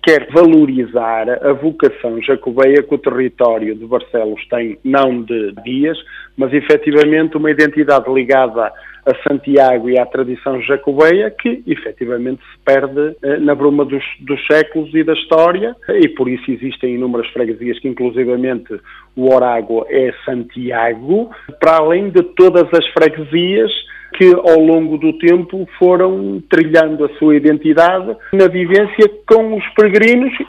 quer valorizar a vocação jacobeia que o território de Barcelos tem, não de dias, mas efetivamente uma identidade ligada a Santiago e à tradição jacobeia que efetivamente se perde na bruma dos séculos e da história, e por isso existem inúmeras freguesias que inclusivamente o Orágua é Santiago, para além de todas as freguesias que ao longo do tempo foram trilhando a sua identidade na vivência com os peregrinos